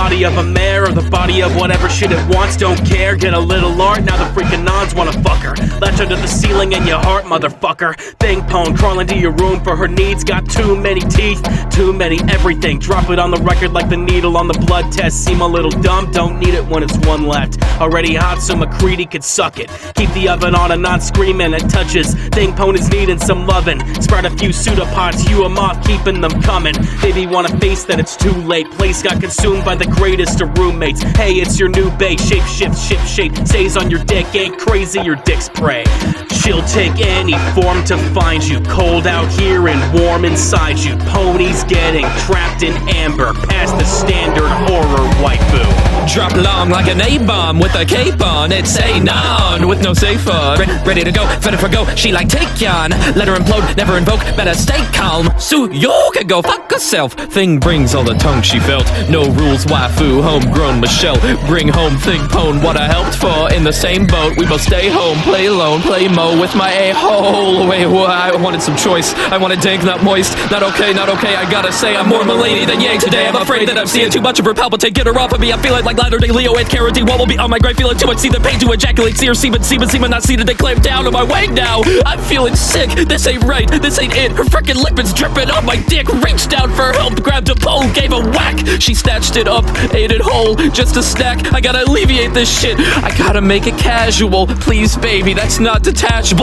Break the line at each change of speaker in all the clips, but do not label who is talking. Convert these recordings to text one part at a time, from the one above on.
body of a mare or the body of whatever shit it wants. Don't care, get a little art, now the freaking nons wanna fuck her. Latch under the ceiling in your heart, motherfucker. Thing pone, crawl into your room for her needs. Got too many teeth, too many everything. Drop it on the record like the needle on the blood test. Seem a little dumb, don't need it when it's one left. Already hot, so McCready could suck it. Keep the oven on and not screaming at touches. Thing pone is needing some lovin'. Sprout a few pseudopods, hew 'em off, keeping them coming. Baby wanna face that it's too late. Place got consumed by the greatest of roommates. Hey, it's your new bait. Shape shift, ship shape. Stays on your dick, ain't crazy, your dick's prey. She'll take any form to find you. Cold out here and warm inside you. Ponies getting trapped in amber. Past the standard horror waifu.
Drop long like an A-bomb with a cape on. It's a non with no safe on. Ready to go, better for go. She like take on. Let her implode, never invoke. Better stay calm. So you can go fuck herself. Thing brings all the tongue she felt. No rules, waifu, homegrown Michelle. Bring home thing pone. What I helped for in the same boat. We both stay home, play alone, play mo with my a-hole. Wait, I wanted some choice. I wanted dank, not moist. Not okay, not okay. I gotta say I'm more milady than Yang today. I'm afraid that I'm seeing too much of her palpitate. Get her off of me. I'm feeling like Latter-day Leo and Carradine. What will be on my grave? Feeling too much. See the pain to ejaculate. See her semen, not see that they clamp down on my way now. I'm feeling sick. This ain't right. This ain't it. Her frickin' liquids dripping on my dick. Reached out for help, grabbed a pole, gave a whack. She snatched it up, ate it whole. Just a snack. I gotta alleviate this shit. I gotta make it casual. Please, baby, that's not detachable.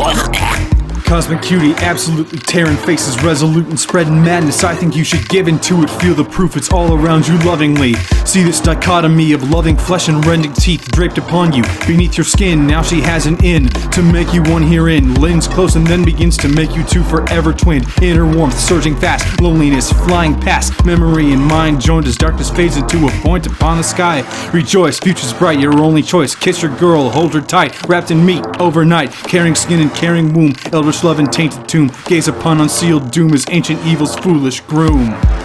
Cosmic Cutie, absolutely tearing faces, resolute and spreading madness. I think you should give into it, feel the proof, it's all around you lovingly. See this dichotomy of loving flesh and rending teeth draped upon you, beneath your skin. Now she has an in to make you one herein. Leans close and then begins to make you two forever twinned. Inner warmth surging fast, loneliness flying past. Memory and mind joined as darkness fades into a point upon the sky. Rejoice, future's bright, your only choice. Kiss your girl, hold her tight, wrapped in meat overnight. Caring skin and caring womb, eldritch love and tainted tomb. Gaze upon unsealed doom as ancient evil's foolish groom.